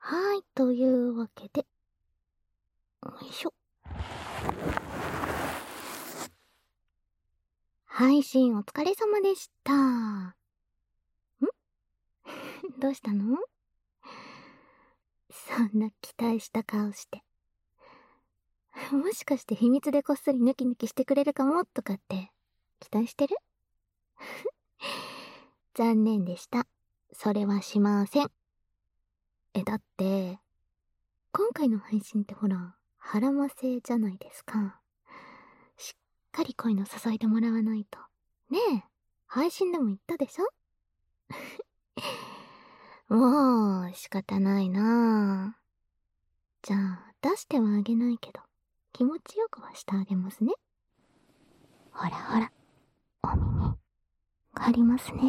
はい、というわけで、よいしょ。配信お疲れ様でした。どうしたの？そんな期待した顔して。もしかして秘密でこっそりヌキヌキしてくれるかもとかって期待してる？残念でした。それはしません。だって、今回の配信ってほら、腹ませじゃないですか。しっかり恋の注いでもらわないと。ねえ、配信でも言ったでしょ？もう、仕方ないなぁ。じゃあ、出してはあげないけど、気持ちよくはしてあげますね。ほらほら、お耳、借りますね。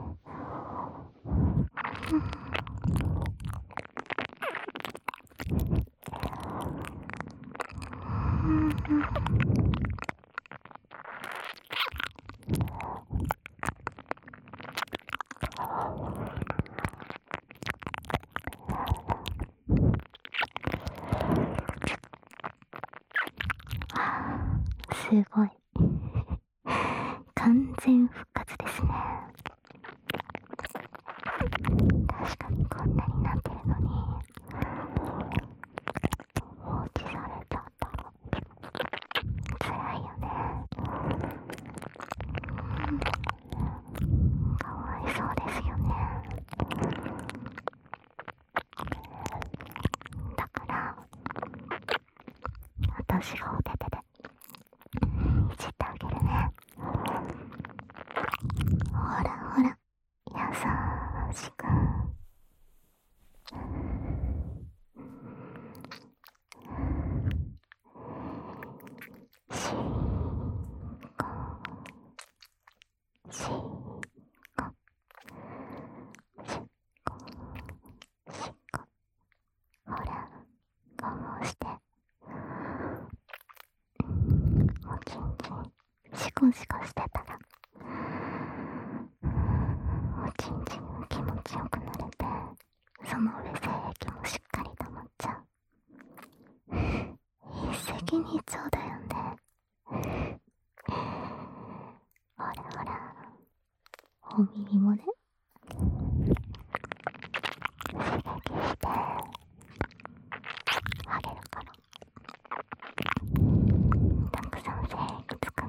すごい。完全復活ですね。確かにこんなになってるのに、放置されちゃったら、辛いよね。かわいそうですよね。だから、私がお手手で、いじってあげるね。ほらほら、優しく。ほら、こうして、おちんちん、シコシコしてたら、おちんちんが気持ちよくなれて、その上精液もしっかり溜まっちゃう。一石二鳥だよね。ほらほら、お耳もね、刺激してあげるから。たくさん精液使って。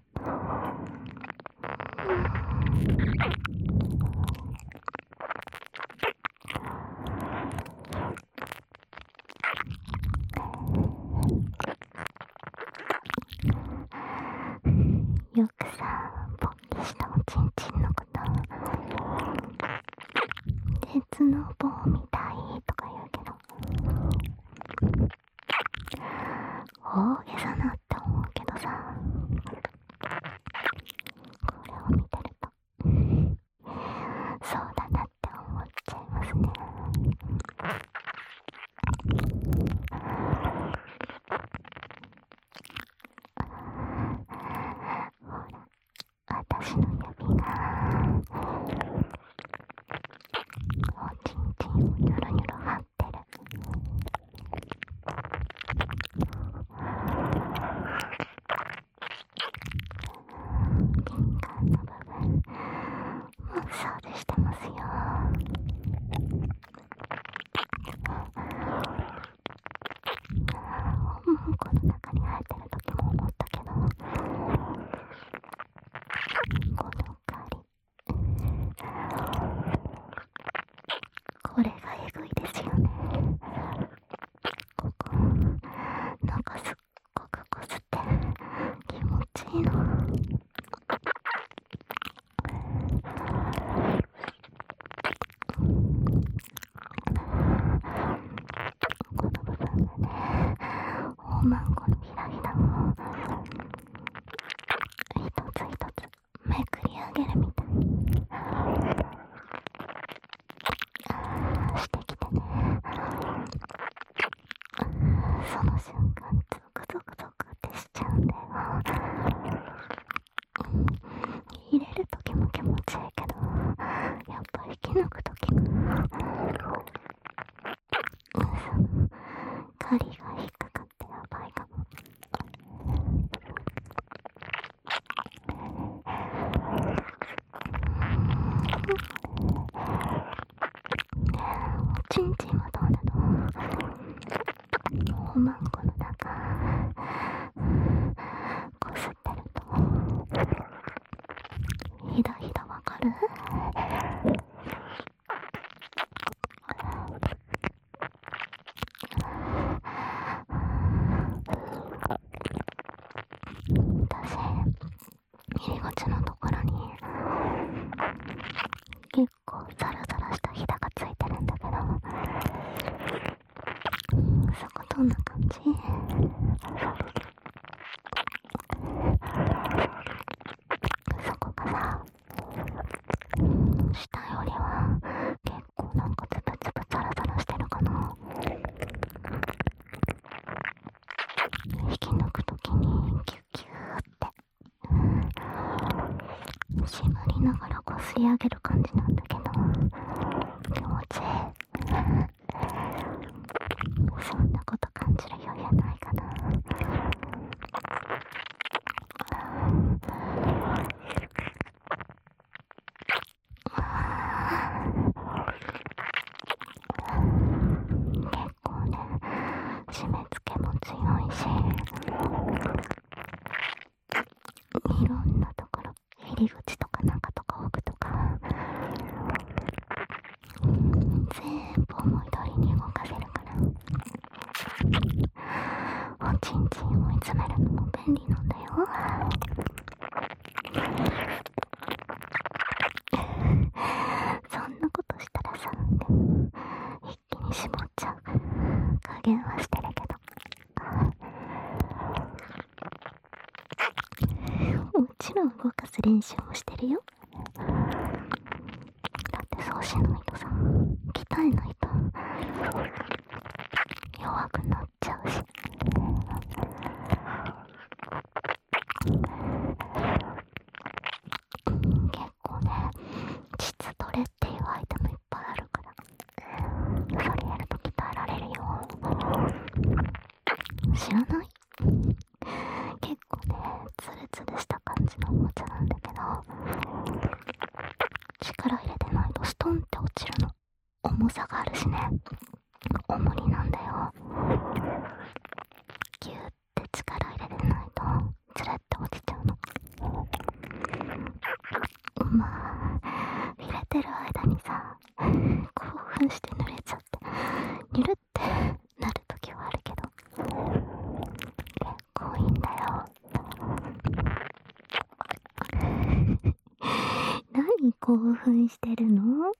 よくさ、ポッキしたおちんちんのこと、鉄の棒みたいとか言うけど、大げさなって思うけどさ、これを見てると、そうだなって思っちゃいますね。ほら、私の指がおちんちんをニョロニョロ張ってる。敏感な部分マッサージしてますよ。この中に入ってる時も思ったけど、このカリ、これがエグいですよね。ここ中すっごくこすって気持ちいいの。この部分がね、おまんこのひらひらを一つ一つめくり上げるみたい。しちんちんはどうなの？おまんこの中こすってるとひだひだわかる？私入り口のところに結構ザラザラしたひだがついてるんだけど、そこどんな感じ？そこがさ、下よりは結構なんかつぶつぶザラザラしてるかな。引き抜くときにキュッキューってしぶりながらこすり上げる感じなんだけど、気持ちいい。そんなこと感じる余裕ないかな。結構ね、締め付けも強いし、いろんなところ、入り口とか中とか奥とか全部思い通りに動かせるから、おちんちんを追い詰めるのも便利なんだよ。そんなことしたらさ、一気に絞っちゃうから加減はしてるけど、もちろん動かす練習もしてるよ。だってそうしないとさ、鍛えないと弱くなっちゃうし。結構ね、膣トレっていうアイテムいっぱいあるから、それやると鍛えられるよ。知らない？結構ね、ツルツルした感じのおもちゃなんだけど、力入れてないとストンって落ちるの。重さがあるしね、重りなんだよ。ギューって力入れてないとつるって落ちちゃうの。まあ入れてる間にさ、興奮して濡れちゃってニュルってなるときはあるけど、結構いいんだよ。何興奮してるの？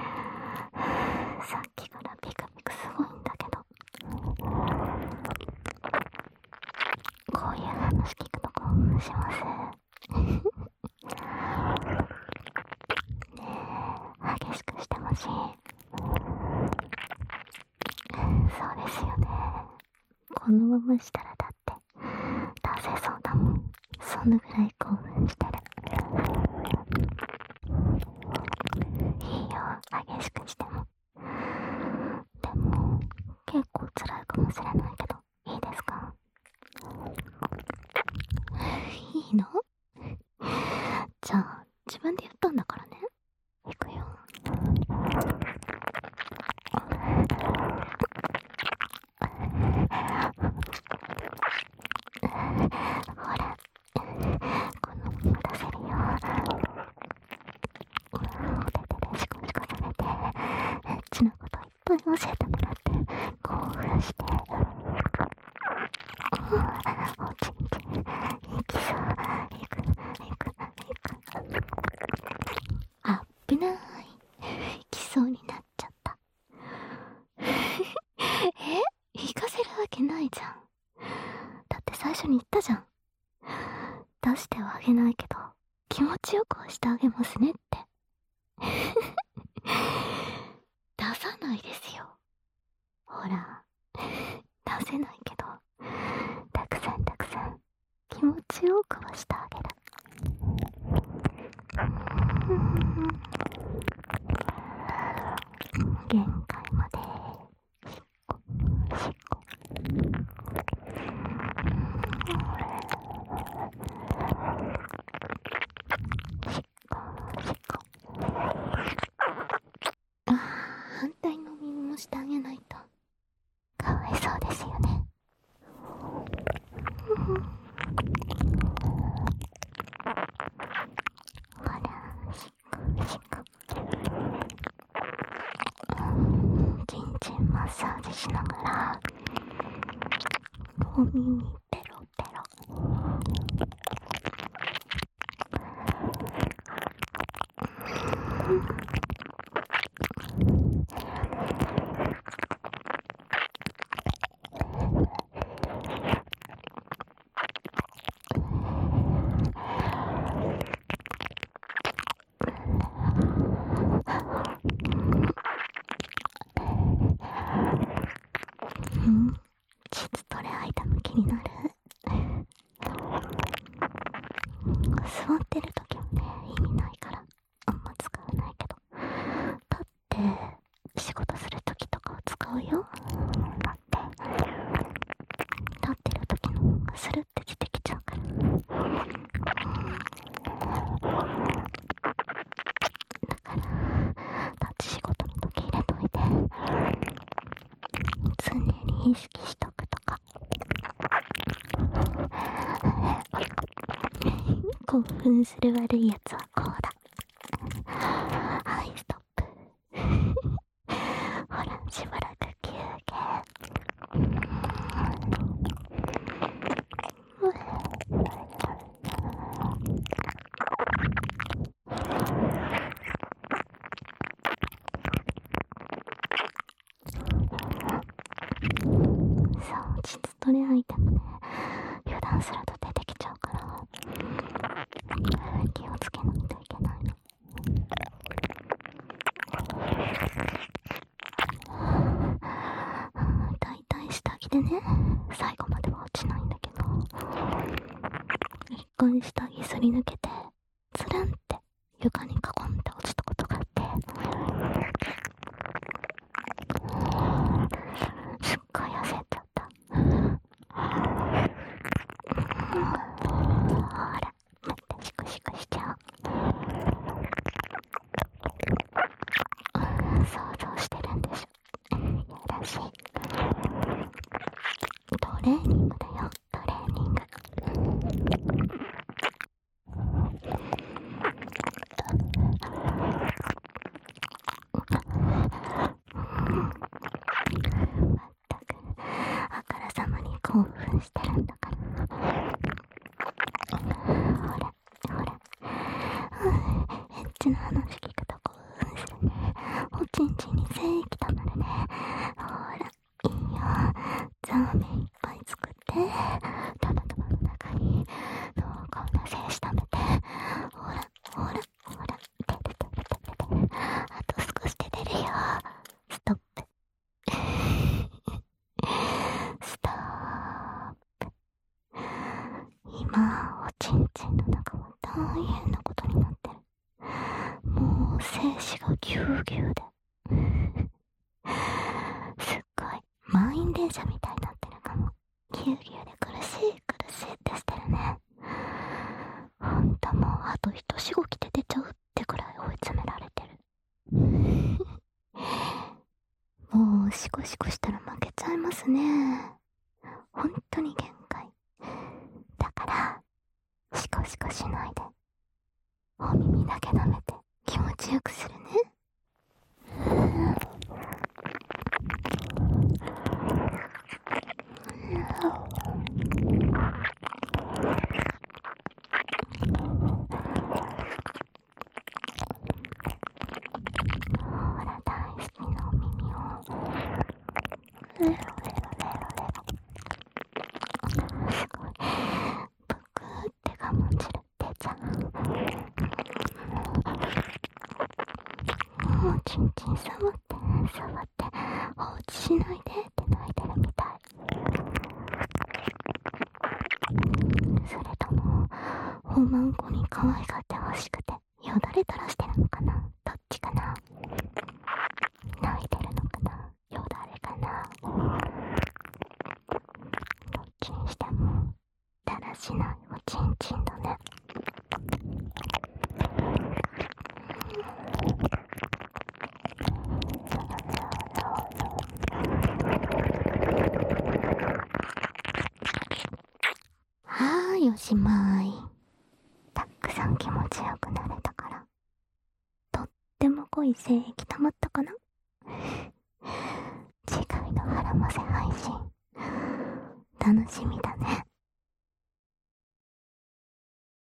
さっきからピクピクすごいんだけど、こういう話聞くと興奮します。ねえ、激しくしてほしい。そうですよね。このまましたらだって出せそうだもん。そのぐらい興奮してる。いいよ、激しくしても。でも結構辛いかもしれないけど、いいですか？いいの？じゃあ自分で言ったんだからね。いくよ。ほら、このまま出せるよ。お手手でシコシコされて、エッチなこといっぱい教えてもらって興奮して、おちんちんいきそう。いくあっぶない。いきそうになっちゃった。行かせるわけないじゃん。だって最初に言ったじゃん。出してはあげないけど気持ちよくはしてあげますねって。出さないですよ。ほら、出せないけどたくさん気持ちよくはしてあげる。限界までしっこ反対の耳もしてあげないとかわいそうですよね。ほら、しこしこ。ちんちんマッサージしながらお耳ペロペロ。膣トレアイテム気になる。座ってる時もね、意味ないからあんま使わないけど、立って仕事する時とかは使うよ。だって立ってる時の方がスルって出てきちゃうから。だから立ち仕事の時入れといて、常に意識しとくとか。興奮する悪いやつはこうだ。はい、ストップ。ほら、しばらく休憩。そう、膣トレアイテムね、油断すると出てきちゃうから、気をつけないといけないの。だいたい下着でね、最後までは落ちないんだけど、一回下着すり抜けて、つるんって床にカコンって落ちたことがあって、すっごい焦っちゃった。ほら、またシクシクしちゃう。想像してるんでしょ。やらしい。トレーニングだよ、トレーニング。まったく、あからさまに興奮してるんだから。ほら、ほら。エッチな話聞くと興奮するね。おちんちんに精液たまるね。ほら、いいよ。ザーメンいっぱい作って、玉の中に濃厚な精子ためて、ほら、ほら、ほら、出る。あと少しで出るよ。ストップ。ストップ。今、おちんちんの中は大変なことになってる。もう精子がぎゅうぎゅうで。すっごい、満員電車みたいになってるかも。ぎゅうぎゅうで苦しいってしてるね。ほんともうあと一しごきで出ちゃうってくらい追い詰められてる。もうシコシコしたら負けちゃいますね。ほんとに限界。だからシコシコしないで、お耳だけ舐めて気持ちよくするね。ほら、大好きなお耳をレロレロレロレロ。すごい、ぷくーって我慢汁出ちゃう。もうちんちん触って放置しないでって泣いてるみたい。それともおまんこに可愛がってほしくてよだれ垂らしてるのかな、どっちかな。泣いてるのかな、よだれかな。どっちにしてもだらしないおちんちんだね。 おしまい。たくさん気持ちよくなれたから、とっても濃い精液溜まったかな。次回のハラマセ配信楽しみだ